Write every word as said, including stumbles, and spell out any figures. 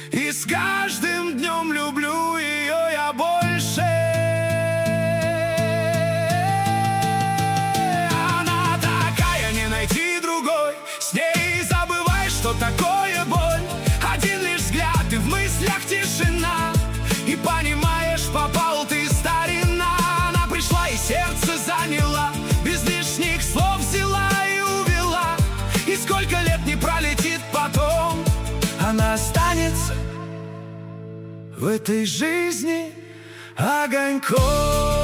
И с каждым днем люблю ее я больше. Она такая, не найти другой. С ней забываешь, что такое боль. Один лишь взгляд, и в мыслях тишина. И понимаешь, попал ты, старина. Она пришла и сердце заняла, без лишних слов взяла и увела. И сколько лет не пролетит потом, она останется в этой жизни огоньком.